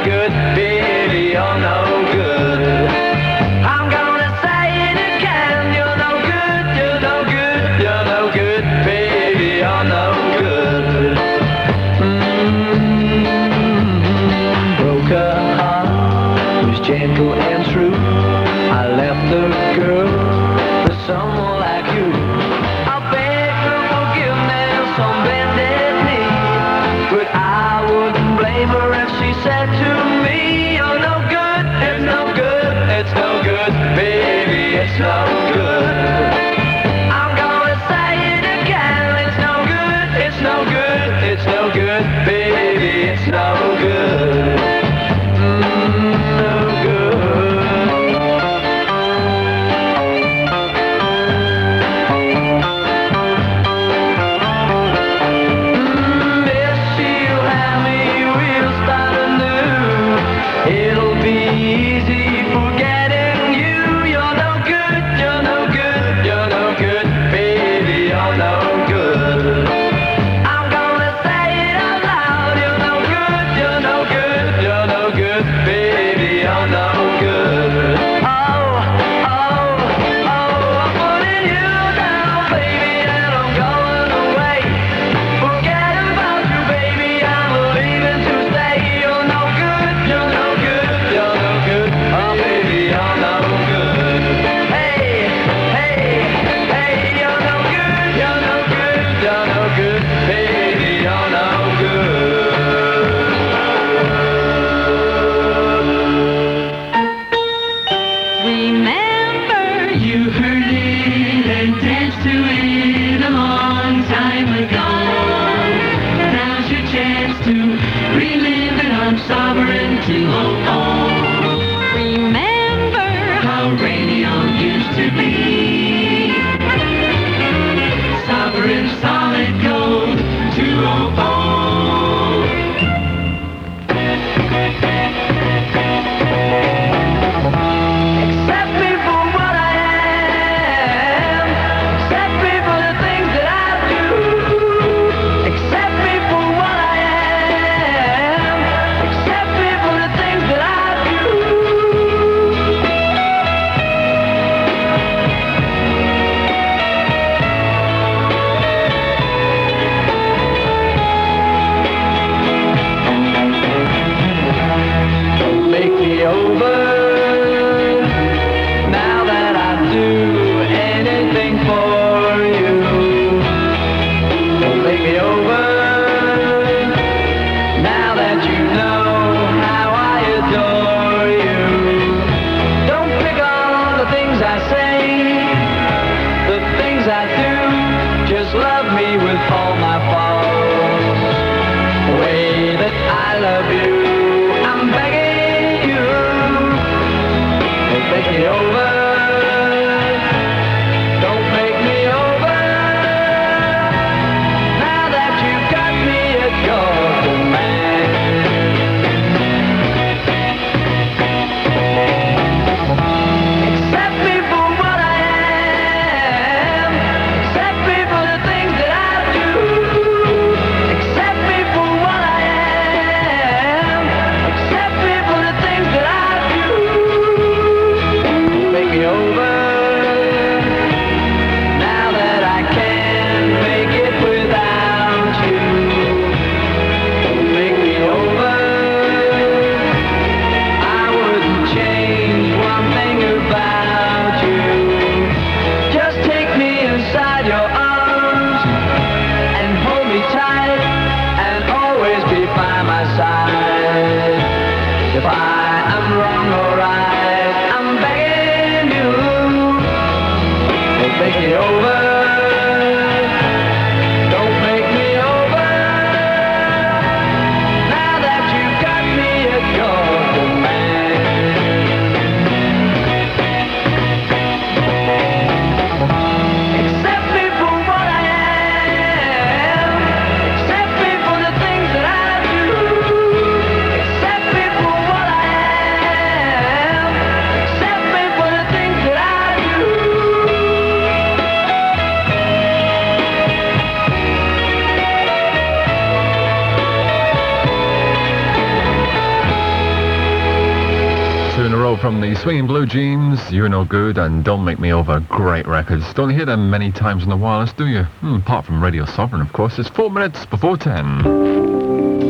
good, baby, you're no good. I'm gonna say it again, you're no good, you're no good, you're no good, baby, you're no good. Broke her heart, was gentle and true. I left the girl for someone like you. I begged her forgiveness on bended knee, but I wouldn't blame her if she said to me, you're no good, it's no good, it's no good, baby, it's no good. I'm gonna say it again, it's no good, it's no good, it's no good, baby, it's no good. No good. If she'll have me, we'll start anew. It'll be easy forgetting you. You're no good, you're no good, you're no good, baby, you're no good. I'm gonna say it out loud. You're no good, you're no good, you're no good, baby, you're no good. Oh, oh, oh, I'm putting you down, baby, and I'm going away. Forget about you, baby, I'm leaving to stay. You're no good, you're no good, you're no good, oh, baby, you're no good. Hey, hey, hey, you're no good, you're no good, you're no good, baby, you're no good. Remember you heard it and danced to it a long time ago. Now's your chance to relive it. I'm sovereign to oh oh. Remember how radio used to be. Sovereign solid gold to oh oh. Accept me for what I am. Accept me for the things that I do. Accept me for what I am. Accept me for the things Two in a row from the Swinging Blue Jeans, You're No Good and Don't Make Me Over. Great records. Don't hear them many times in the wireless, do you? Apart from Radio Sovereign, of course. It's 4 minutes before 10.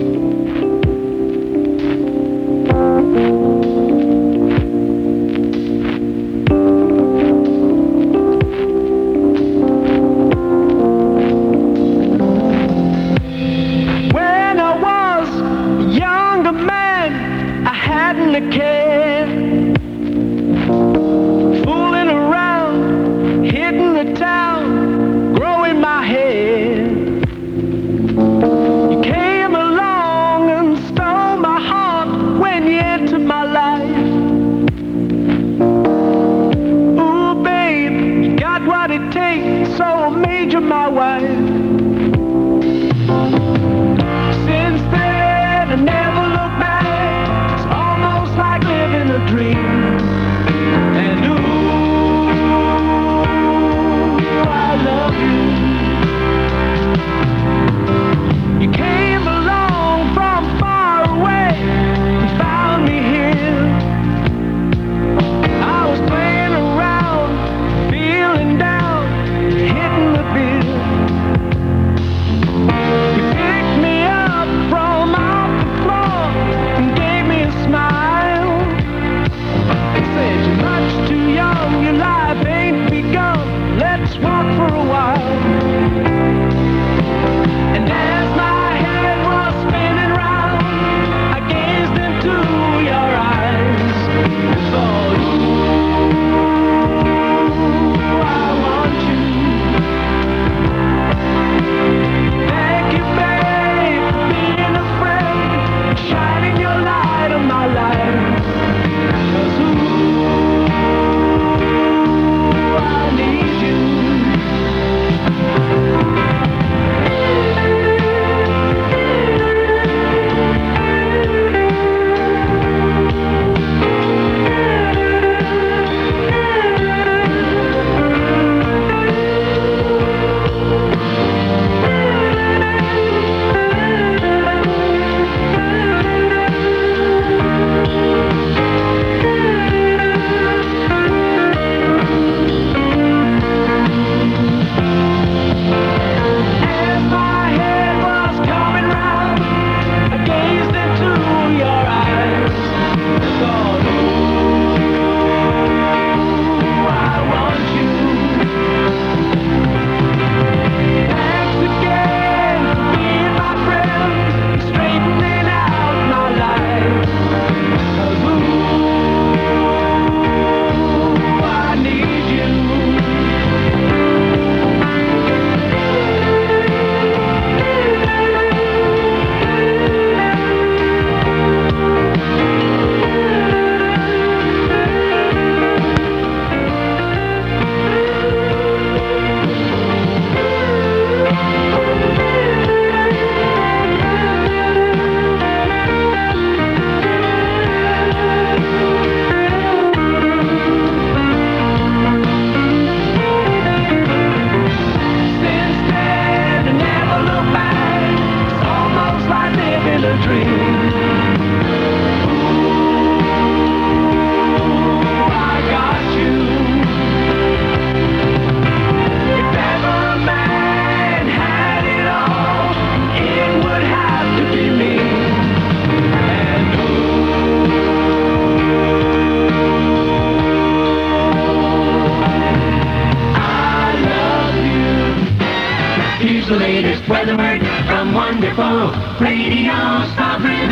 Here's the latest weather word from wonderful Radio Sovereign.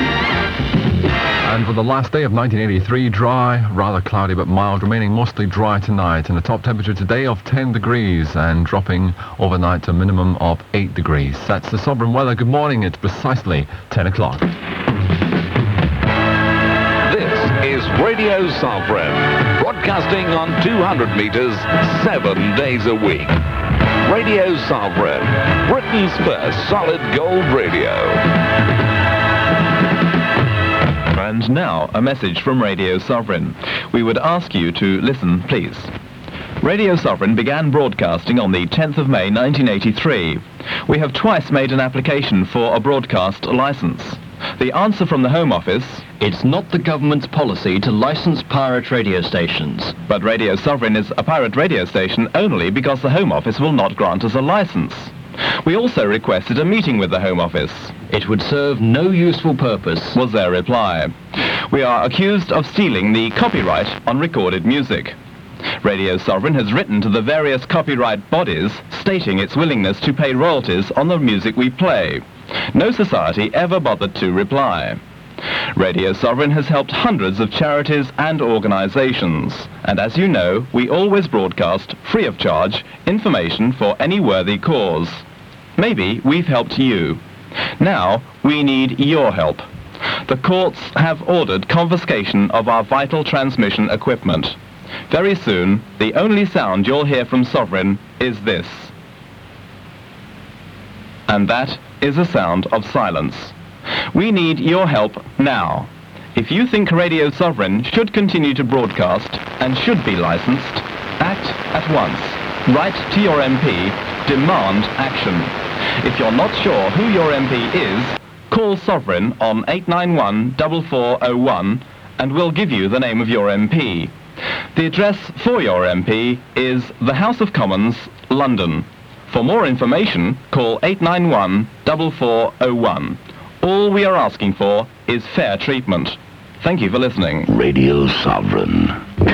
And for the last day of 1983, dry, rather cloudy but mild, remaining mostly dry tonight, and a top temperature today of 10 degrees and dropping overnight to a minimum of 8 degrees. That's the Sovereign weather. Good morning. It's precisely 10 o'clock. This is Radio Sovereign, broadcasting on 200 meters, 7 days a week. Radio Sovereign, Britain's first solid gold radio. And now, a message from Radio Sovereign. We would ask you to listen, please. Radio Sovereign began broadcasting on the 10th of May 1983. We have twice made an application for a broadcast license. The answer from the Home Office: It's not the government's policy to license pirate radio stations. but Radio Sovereign is a pirate radio station only because the Home Office will not grant us a license. We also requested a meeting with the Home Office, It would serve no useful purpose. was their reply. We are accused of stealing the copyright on recorded music. Radio Sovereign has written to the various copyright bodies stating its willingness to pay royalties on the music we play. No society ever bothered to reply. Radio Sovereign has helped hundreds of charities and organisations, and as you know, we always broadcast, free of charge, information for any worthy cause. Maybe we've helped you. Now, we need your help. The courts have ordered confiscation of our vital transmission equipment. Very soon, the only sound you'll hear from Sovereign is this. And that is a sound of silence. We need your help now. If you think Radio Sovereign should continue to broadcast and should be licensed, act at once. Write to your MP, demand action. If you're not sure who your MP is, call Sovereign on 891-4401 and we'll give you the name of your MP. The address for your MP is the House of Commons, London. For more information, call 891-4401. All we are asking for is fair treatment. Thank you for listening. Radio Sovereign.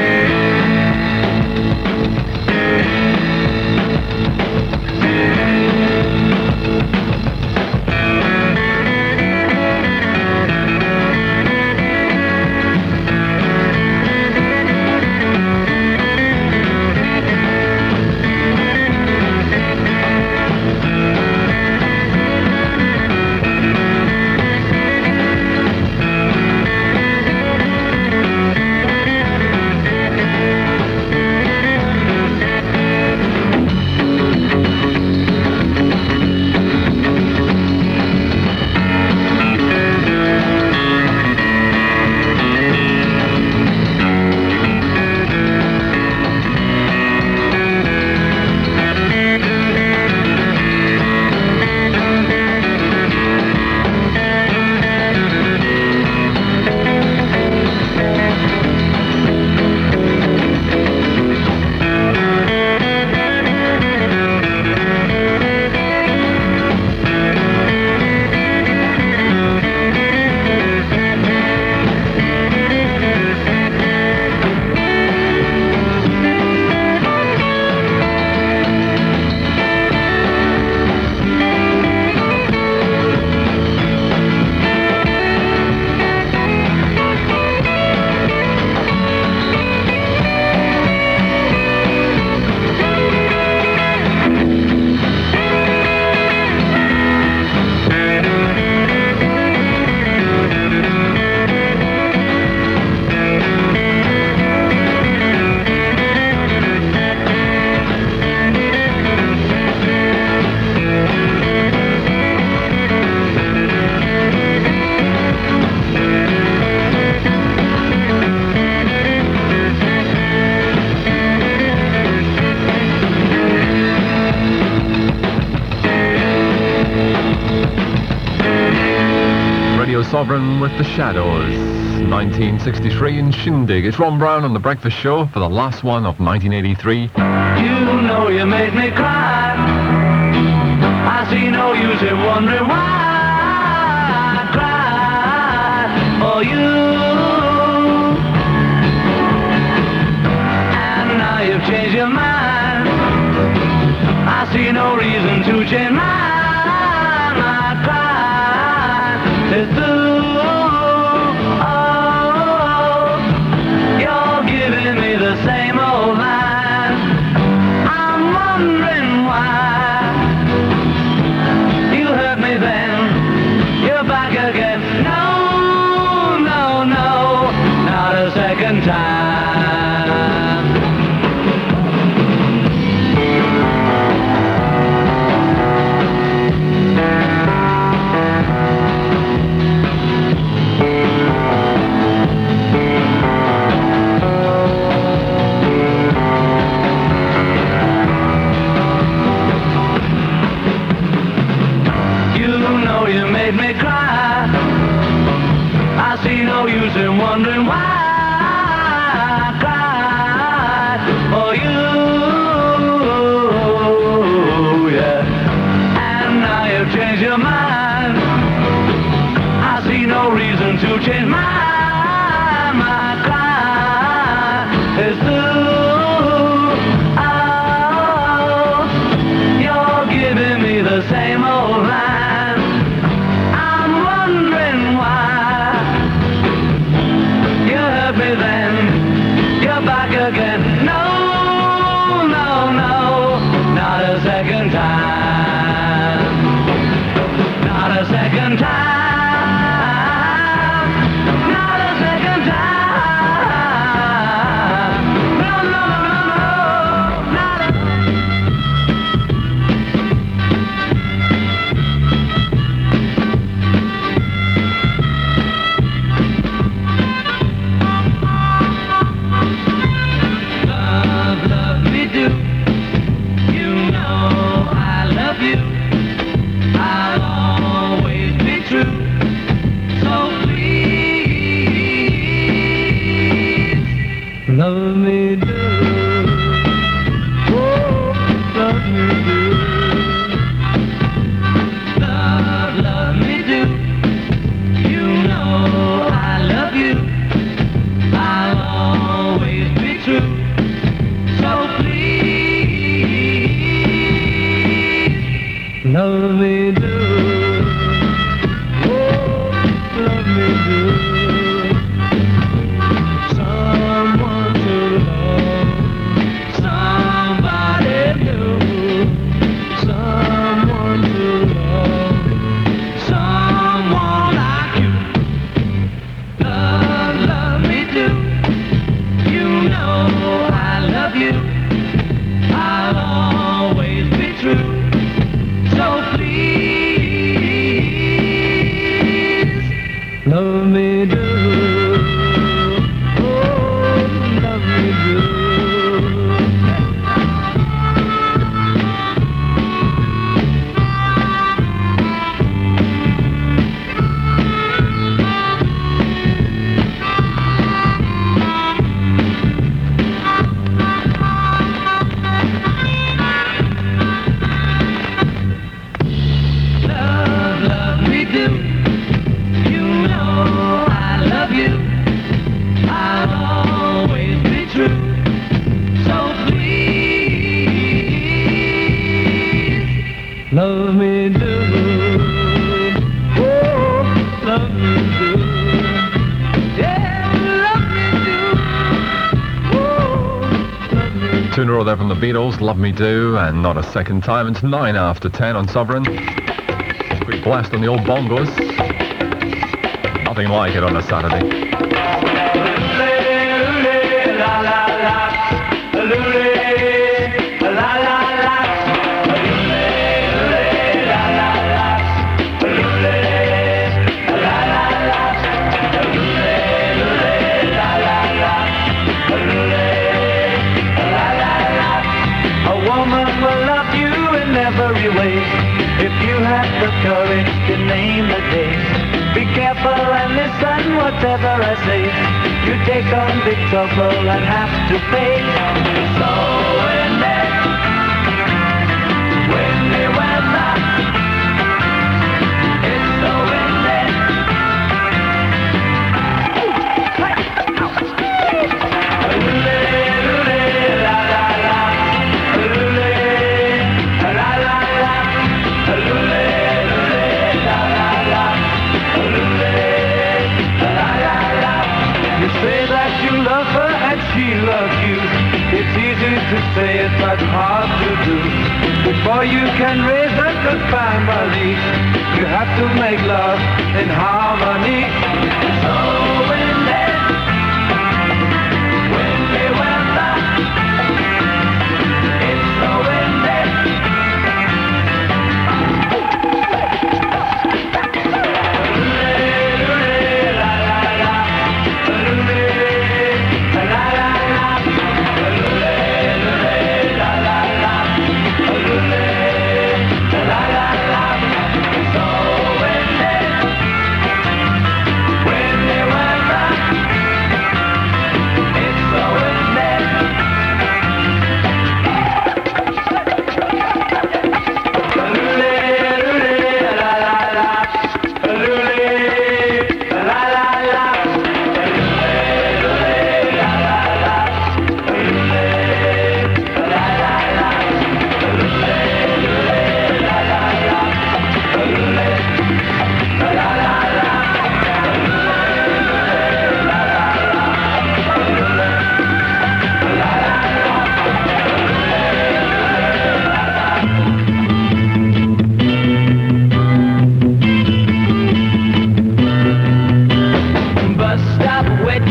Sovereign with the Shadows, 1963 in Shindig. It's Ron Brown on The Breakfast Show for the last one of 1983. You know you made me cry. I see no use in wondering why I cried for you. And now you've changed your mind. I see no reason to change mine. I cried is through. Same old line. I'm wondering why you hurt me then. You're back again. No, no, no, not a second time. You made me cry. wondering why I cried for you, yeah. And now you've changed your mind. I see no reason to change my cry is through. Oh, you're giving me the same old line. I'm wondering why. You hurt me then, you're back again. No, no, no, not a second time. Not a second time. Not a second time. No, no, no, no, not a... Love, love me do. You know I love you. I'll always be true. So please, love me do. Oh, love me do. Love, love me do. You know I love you. I'll always be true. So please, love me do. Oh, love me do. Someone to love, somebody new. Someone to love, someone like you. Love, love me do. You know I love you. I'll always be true. So please, love me do. Oh, love me do. Love, love me do. You know I love you. I'll always be true. So please, love me do. Oh, love me do. Yeah, love me do. Oh, love me do. Tune roll there from the Beatles, Love Me Do, and Not a Second Time. It's 9 after 10 on Sovereign. Quick blast on the old bongos. Nothing like it on a Saturday. A woman will love you in every way if you have the courage to name the day. Be careful and listen whatever I say. You take on big trouble and have to pay. So windy weather, it's so windy. You say that you love her and she loves you. It's easy to say it, but hard to do. Before you can raise a good family, you have to make love in harmony. So windy weather, it's so windy. When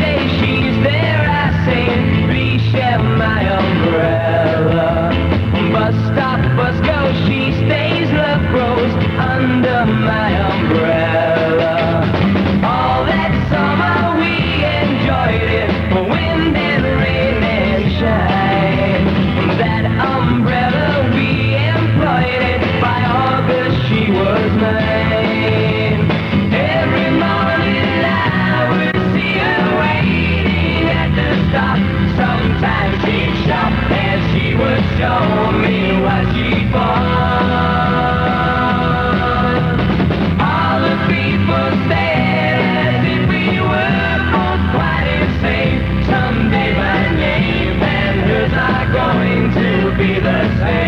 day she's there, I say, please share my umbrella. Bus stop, bus go, she stays, love grows under my umbrella. All that summer we enjoyed it, wind and rain and shine. That umbrella we employed it, by August she was mine. Every morning I would see her waiting at the stop. Sometimes she'd shop and she would show me what she bought. All the people stared as if we were both quite insane. Someday my name and hers are going to be the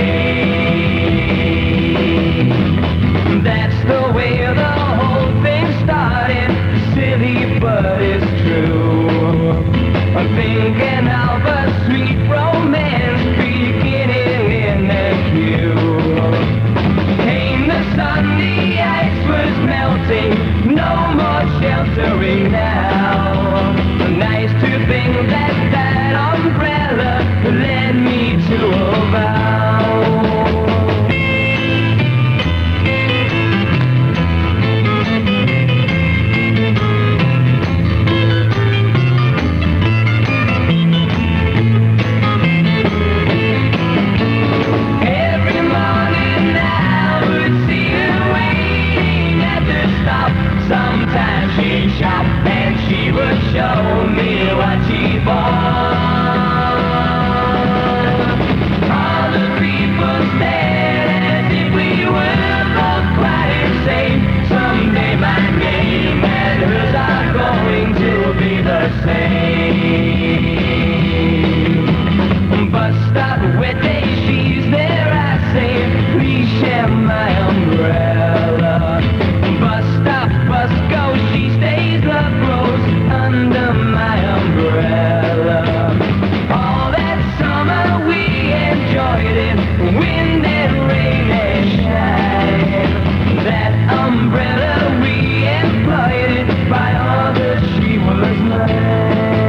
same. That's the way the whole thing started. Silly, but it's true. I'm thinking of a sweet romance beginning in the queue. Came the sun, the ice was melting, no more sheltering now. Nice to think that that umbrella led me to a vow. Every morning I would see her waiting at the stop. Sometimes she'd shop and she would show me what she bought. All the people stared as if we were both quite insane. Someday my name and hers are going to be the same. Bus stop, wet day, she's there, I say, please share my umbrella. Bus stop, bus go, she stays, love grows under my umbrella. All that summer we enjoyed it, wind and rain and shine. That umbrella we employed it, by August she was mine.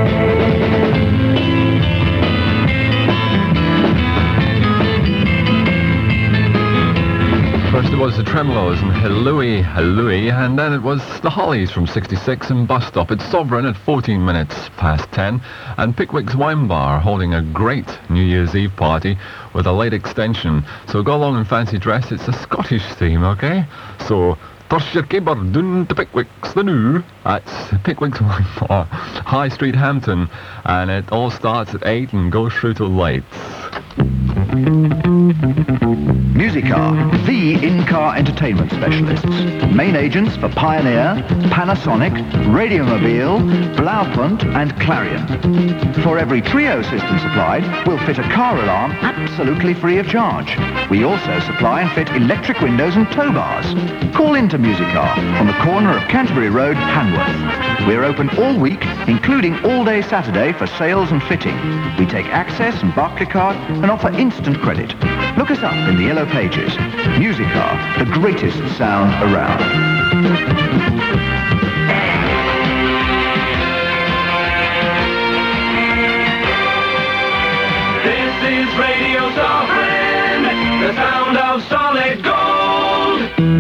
First it was the Tremolos and Hallooey, Hallooey, and then it was the Hollies from 66 and Bus Stop. It's Sovereign at 14 minutes past 10, and Pickwick's Wine Bar holding a great New Year's Eve party with a late extension. So go along in fancy dress, it's a Scottish theme, okay? So, Tush your caber doon to Pickwick's the new. That's Pickwick's Wine Bar, High Street, Hampton, and it all starts at 8 and goes through till late. Musicar, the in-car entertainment specialists. Main agents for Pioneer, Panasonic, Radiomobile, Blaupunkt and Clarion. For every trio system supplied, we'll fit a car alarm absolutely free of charge. We also supply and fit electric windows and tow bars. Call into Musicar on the corner of Canterbury Road, Hanworth. We're open all week, including all day Saturday for sales and fitting. We take Access and Barclaycard and offer instant credit. Look us up in the yellow pages. Musicar, the greatest sound around. This is Radio Sovereign, the sound of solid gold.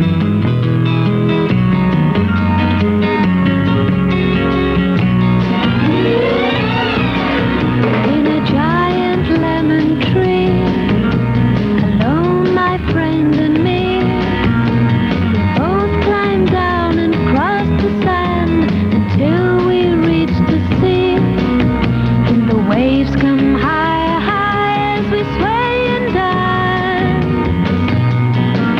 In a giant lemon tree, alone my friend and me, both climbed down and crossed the sand until we reached the sea. And the waves come high, high as we sway and dance.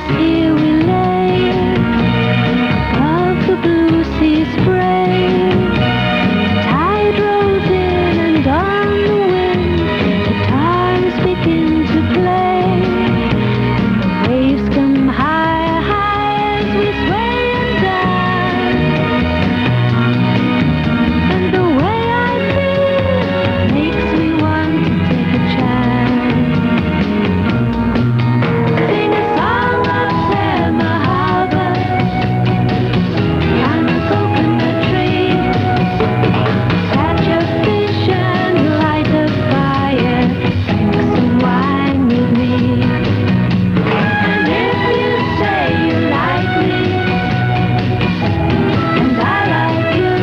Yes, here we lay above the blue sea spray. Tide rolls in and on the wind, guitars begin to play. The waves come higher, higher as we sway and dance. And the way I feel makes me want to take a chance. Sing a song of Tema Harbor and a coconut tree. Catch a fish and light a fire. Drink some wine with me. And if you say you like me and I like you,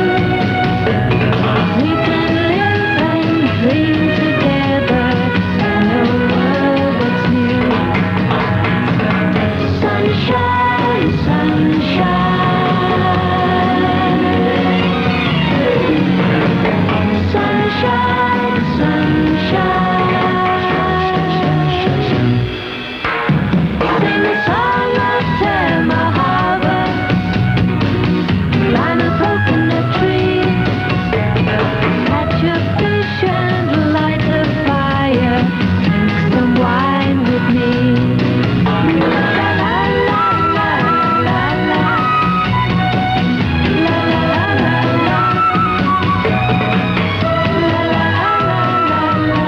we can live and dream together and know what's new. Sunshine, sunshine. Sunshine, sunshine. Sing a song of Tema Harbor, line a coconut tree. Catch a fish and light a fire. Drink some wine with me. La la la la la la la. La la la la la. La la la la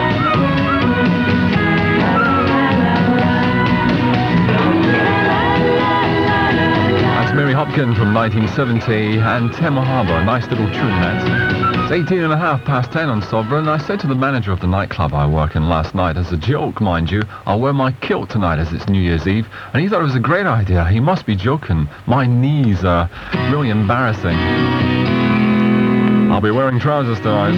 That's Mary Hopkin from 1970 and Tema Harbor, a nice little tune that. It's 18 and a half past 10 on Sovereign. I said to the manager of the nightclub I work in last night, as a joke, mind you, I'll wear my kilt tonight as it's New Year's Eve, and he thought it was a great idea. He must be joking. My knees are really embarrassing. I'll be wearing trousers tonight.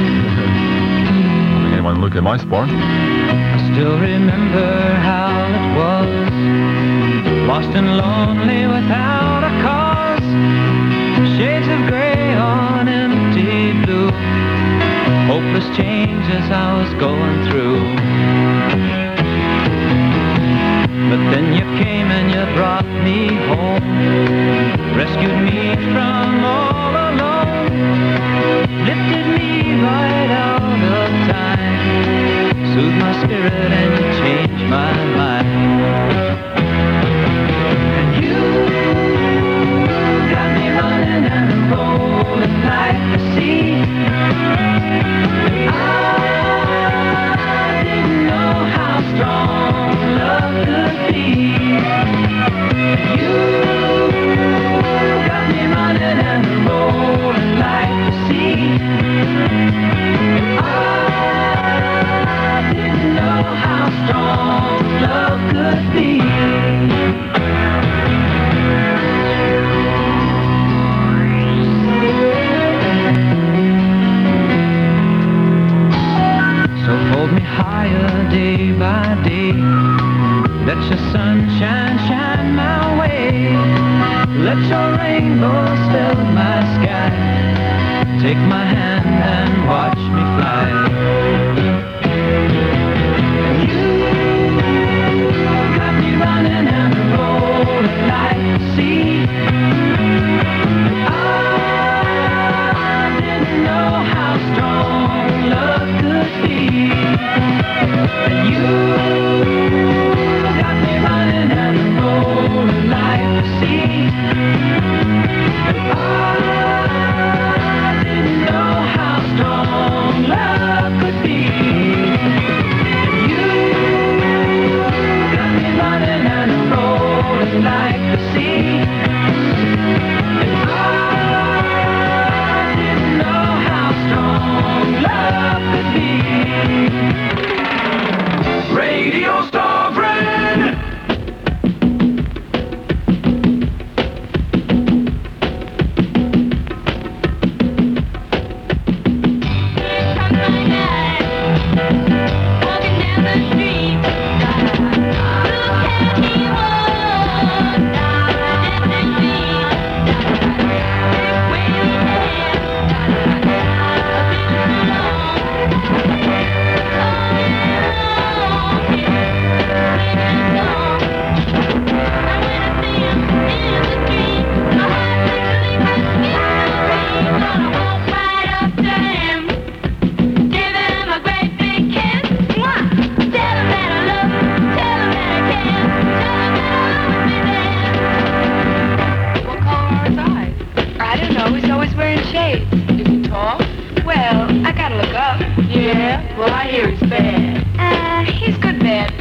I think anyone look at my sport. I still remember how it was, lost and lonely without a cause. Shades of grey on empty blue, hopeless changes I was going through. But then you came and you brought me home, rescued me from all alone, lifted me right out of time, soothed my spirit and you changed my mind. And you got me running and rolling like the sea. I didn't know how strong love could be. You got me running and rolling like the sea. I didn't know how strong love could be. So hold me higher day by day. Let your sunshine shine my way. Let your rainbows fill my sky. Take my hand and watch me fly. You got me running and rolling like the sea. I didn't know how strong love could be. And you got me running and rolling like the sea. I didn't know how strong love could be.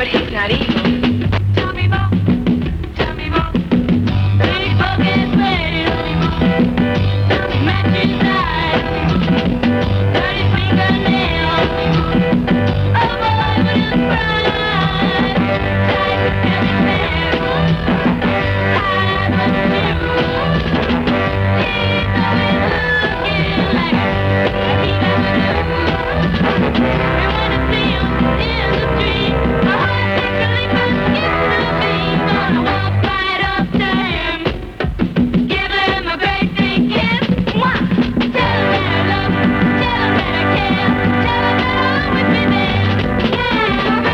but he's not evil. Tell me more, tell me more. Big focus man, matching eyes, dirty fingernails. Oh boy, would you cry? Tight everything. I love you. He's always looking like he never knew. And when I see him in the street, my heart takes a leap and skips a beat. Gonna walk right up to him, give him a great big kiss. Mwah! Tell him that I love him, tell him that I care, tell him that I'll always be there. Yeah,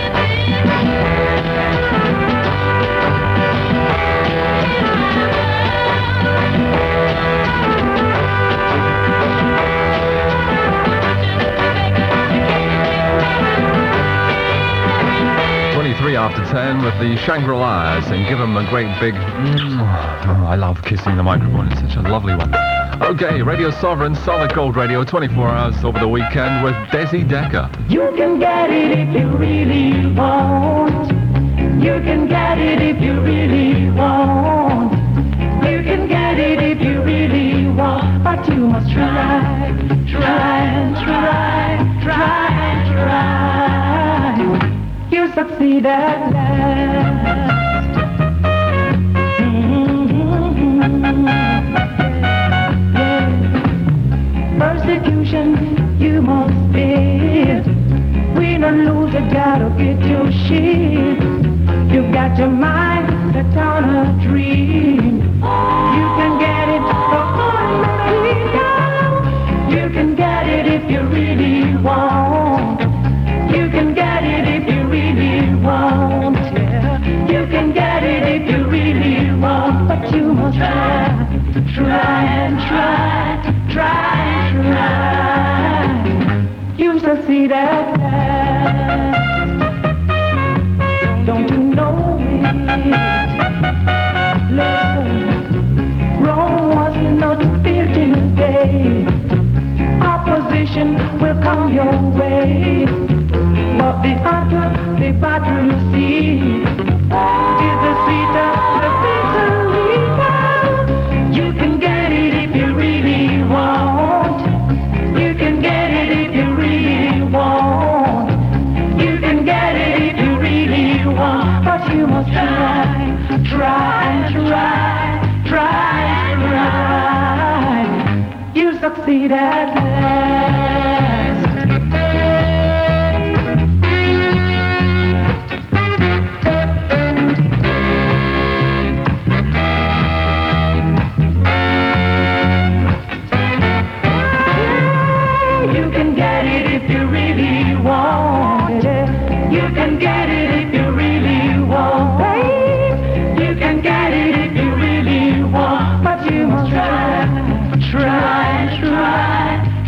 baby. 23 after 10 with the Shangri-Las, and give them a great big... Oh, I love kissing the microphone. It's such a lovely one. Okay, Radio Sovereign, Solid Gold Radio, 24 hours over the weekend with Desi Decker. You can get it if you really want. You can get it if you really want. You can get it if you really want. But you must try, try and try, try and try. You succeed at last. Persecution you must bear. Win or lose, you gotta get your shit. You got your mind set on a dream. You can get it now. You can get it if you really want. You can get it if you really want. Yeah. You can get it if you really want. But you must try, try and try, try and try. You succeed at last. Don't you know it? Listen, Rome was not built in a day. Opposition will come your way. But the hotter the battle you see, is the sweeter the victory. You can get it if you really want. You can get it if you really want. You can get it if you really want. But you must try, try and try, try and try. You succeed at last. You can get it if you really want it. You can get it if you really want it. You can get it if you really want. But you must try, try, try,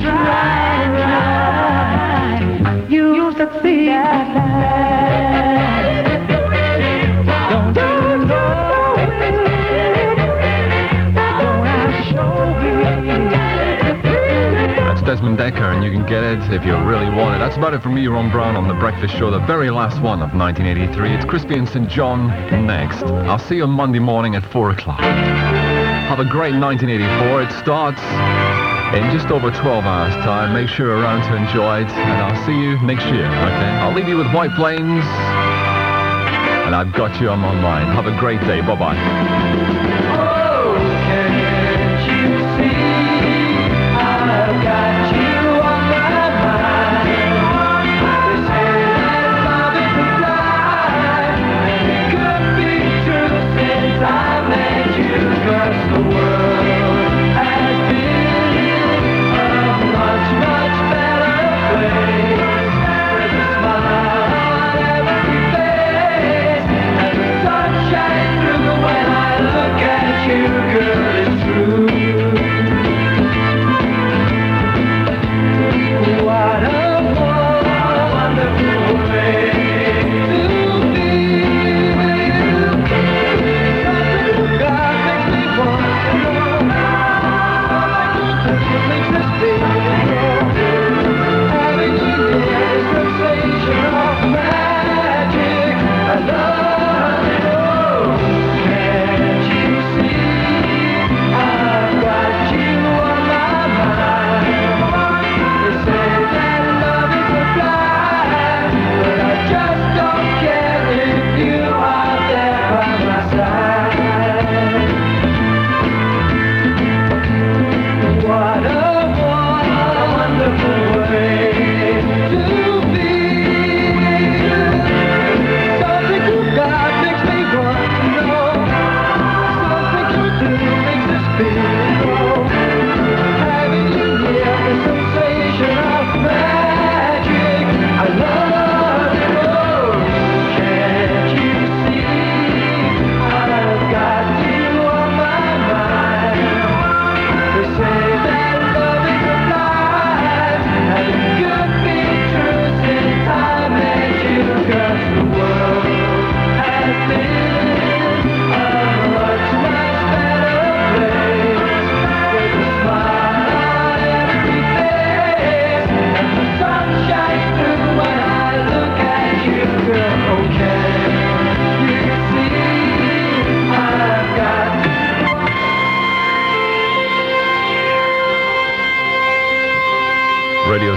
try, try. You succeed at last. Don't you know it? Don't I show you? That's Desmond Decker, and you can get it if you really want it. That's about it from me, Ron Brown, on The Breakfast Show, the very last one of 1983. It's Crispy and St. John next. I'll see you on Monday morning at 4 o'clock. Have a great 1984. It starts in just over 12 hours' time. Make sure you're around to enjoy it, and I'll see you next year, okay? I'll leave you with White Plains, and I've got you on my mind. Have a great day. Bye-bye. Oh, can't you see I've got you on my mind? They say that love is a lie. It could be true since I met you, 'cause the world has been a much, much better place. With a smile on every face, and the sunshine through when I look at you.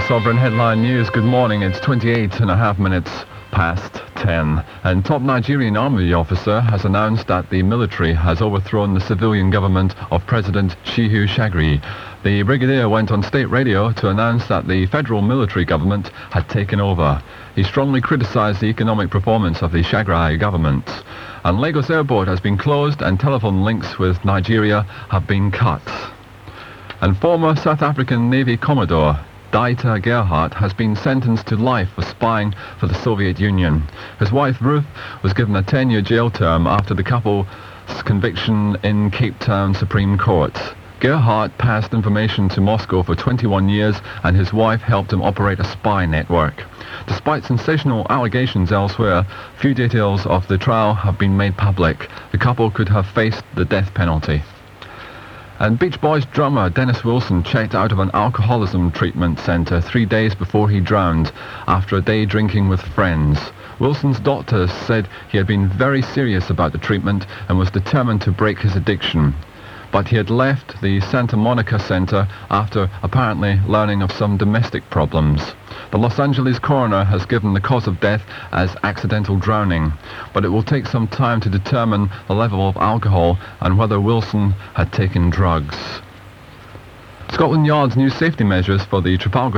Sovereign Headline News. Good morning. It's 28 and a half minutes past 10. And top Nigerian army officer has announced that the military has overthrown the civilian government of President Shehu Shagari. The brigadier went on state radio to announce that the federal military government had taken over. He strongly criticized the economic performance of the Shagari government. And Lagos Airport has been closed and telephone links with Nigeria have been cut. And former South African Navy Commodore Dieter Gerhardt has been sentenced to life for spying for the Soviet Union. His wife Ruth was given a 10-year jail term after the couple's conviction in Cape Town Supreme Court. Gerhardt passed information to Moscow for 21 years and his wife helped him operate a spy network. Despite sensational allegations elsewhere, few details of the trial have been made public. The couple could have faced the death penalty. And Beach Boys drummer Dennis Wilson checked out of an alcoholism treatment centre 3 days before he drowned after a day drinking with friends. Wilson's doctors said he had been very serious about the treatment and was determined to break his addiction. But he had left the Santa Monica Center after apparently learning of some domestic problems. The Los Angeles coroner has given the cause of death as accidental drowning, but it will take some time to determine the level of alcohol and whether Wilson had taken drugs. Scotland Yard's new safety measures for the Trafalgar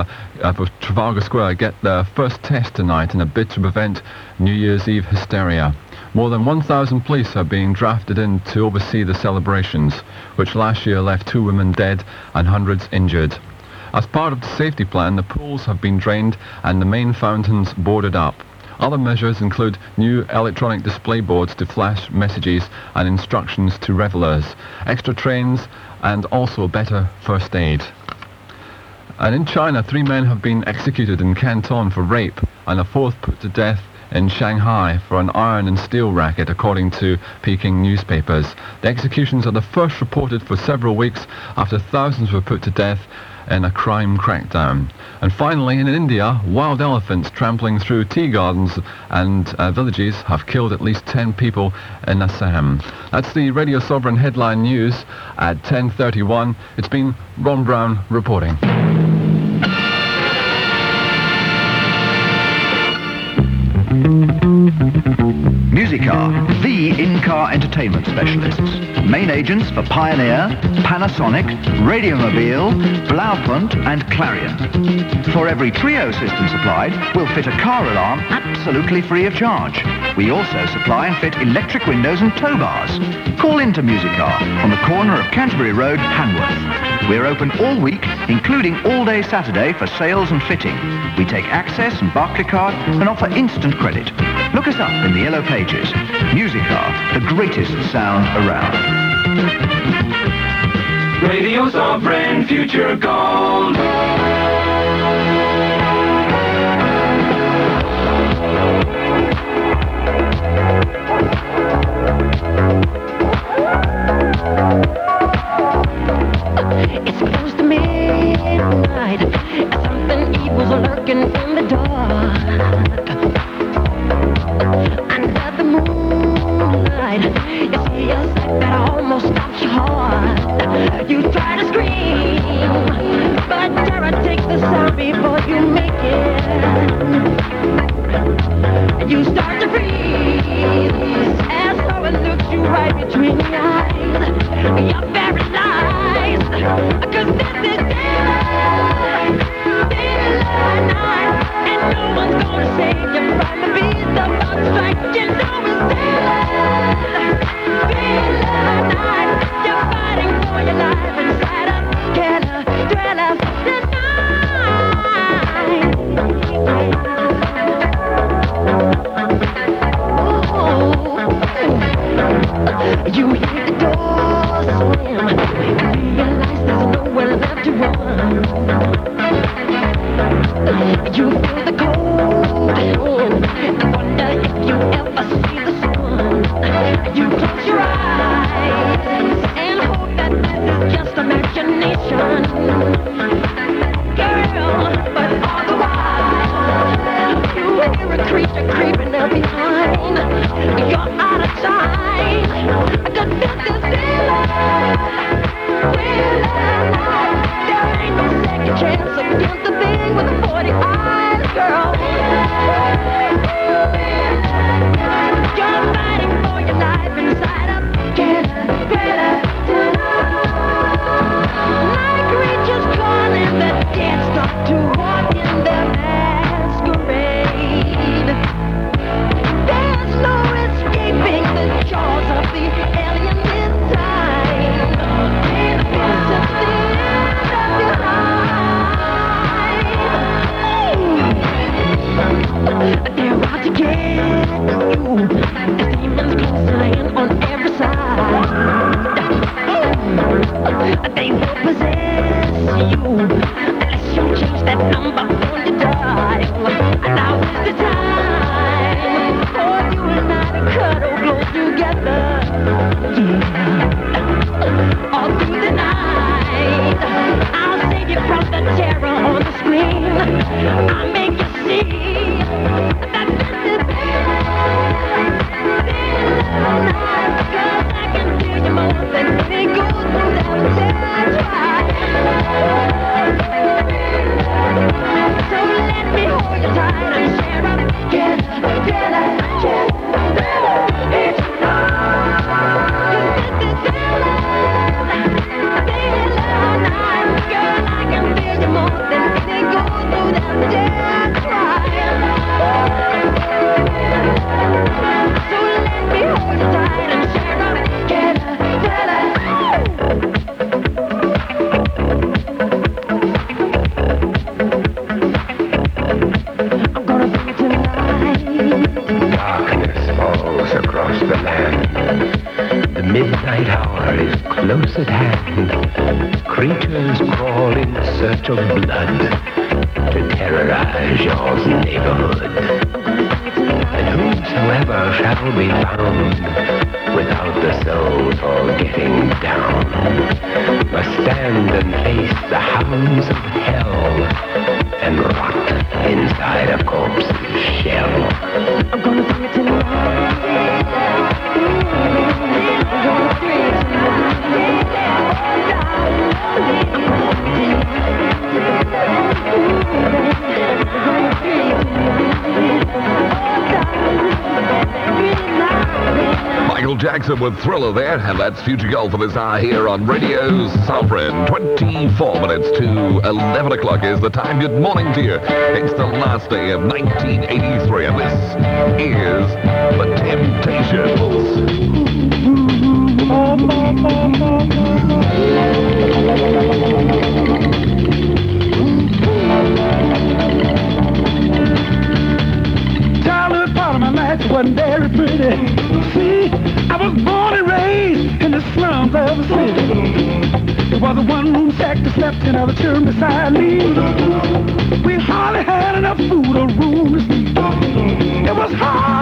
Square get their first test tonight in a bid to prevent New Year's Eve hysteria. More than 1,000 police are being drafted in to oversee the celebrations, which last year left 2 women dead and hundreds injured. As part of the safety plan, the pools have been drained and the main fountains boarded up. Other measures include new electronic display boards to flash messages and instructions to revellers, extra trains and also better first aid. And in China, 3 men have been executed in Canton for rape and a 4th put to death in Shanghai for an iron and steel racket, according to Peking newspapers. The executions are the first reported for several weeks after thousands were put to death in a crime crackdown. And finally, in India, wild elephants trampling through tea gardens and villages have killed at least 10 people in Assam. That's the Radio Sovereign Headline News at 10:31. It's been Ron Brown reporting. Musicar, the in-car entertainment specialists. Main agents for Pioneer, Panasonic, Radiomobile, Blaupunkt and Clarion. For every trio system supplied, we'll fit a car alarm absolutely free of charge. We also supply and fit electric windows and tow bars. Call into Musicar on the corner of Canterbury Road, Hanworth. We're open all week, including all-day Saturday for sales and fitting. We take Access and Barclaycard and offer instant credit. Look us up in the yellow pages. Musicar, the greatest sound around. Radio Sovereign, future gold. It's close to midnight. Something evil's lurking in the dark. Under the moonlight, you see a sight that almost stops your heart. You try to scream, but terror takes the sound before you make it. You start to freeze as though it looks you right between the eyes. You're paralyzed, 'cause this is daylight night, and no one's gonna save you from the beast about to strike. You know it's daylight night. You're fighting for your life inside a killer thriller tonight. You hear the door slam, you realize there's nowhere left to run. You feel the cold hand and wonder if you ever see the sun. You close your eyes and hope that this is just imagination. Girl, but all the while you hear a creature creeping up behind. You're out of time, 'cause this is daylight night. There ain't no second chance against the thing. demons closing on every side. They will possess you unless you change that number on your dial. Now is the time for you and I to cuddle close together all through the night. I'll save you from the terror on the screen. I'll make you see that this is cause I can feel you more than any goes through that so let me hold you tight and share up together. It's girl, I can feel you more than any goes through that so let me hold you tight and share up together. Darkness falls across the land. The midnight hour is close at hand. Creatures crawl in search of blood to terrorize your neighborhood. And whosoever shall be found without the soul for getting down must stand and face the hounds of hell and rot inside a corpse's shell. I'm gonna bring it to life. Michael Jackson with Thriller there, and that's Future Golf for this hour here on Radio Sovereign. 24 minutes to 11 o'clock is the time. Good morning to you. It's the last day of 1983, and this is The Temptations. Childhood part of my life wasn't very pretty. See, I was born and raised in the slums of the city. There was a one-room shack that slept in other children beside me. We hardly had enough food or room to sleep. It was hard